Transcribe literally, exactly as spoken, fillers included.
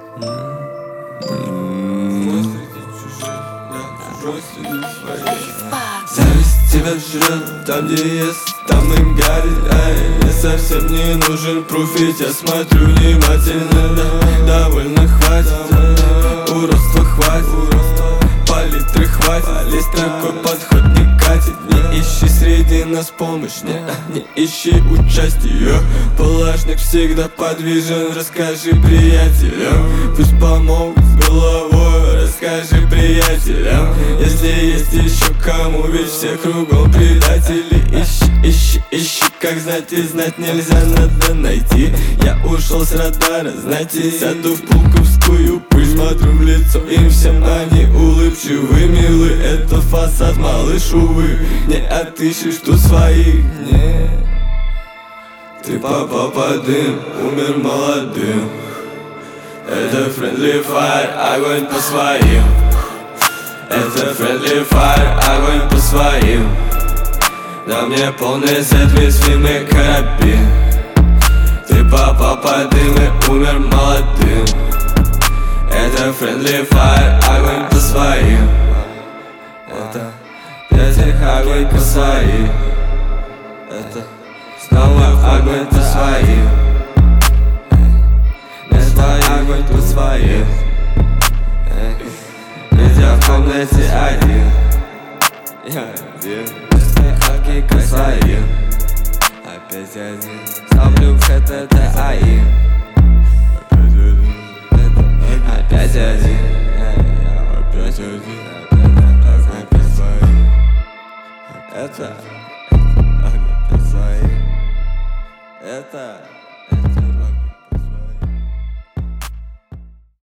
Зависть тебя жрет, там где ест, там и горит. Эй, мне совсем не нужен пруф, ведь я смотрю внимательно. Да, довольно хватит, уродства хватит, палитры хватит. Здесь такой подход не катит. Не ищи среди нас помощь, не, не ищи участия. Палашник всегда подвижен, расскажи приятелям. Пусть помогут с головой, расскажи приятелям. Если есть еще кому, ведь все кругом предатели. Ищи, ищи, ищи, как знать и знать нельзя, надо найти. Я ушел с радара, знаете, сяду в пулковскую пыль. Смотрю в лицо им всем, они улыбчивы, милы. Это фасад, малыш, увы, не отыщешь тут своих, не. Ты попал под дым, умер молодым. Это friendly fire, огонь по своим. Это friendly fire, огонь по своим. На мне полный сет, весь фильм и карабин. Ты попал под дым и умер молодым. Это friendly fire, огонь по своим. Это этих огонь по своим. Это снова огонь по своим. Это огонь по своим. Ведь я в комнате один. Я один. Огонь по своим. Опять один. Ставлю в хэт, это АИ.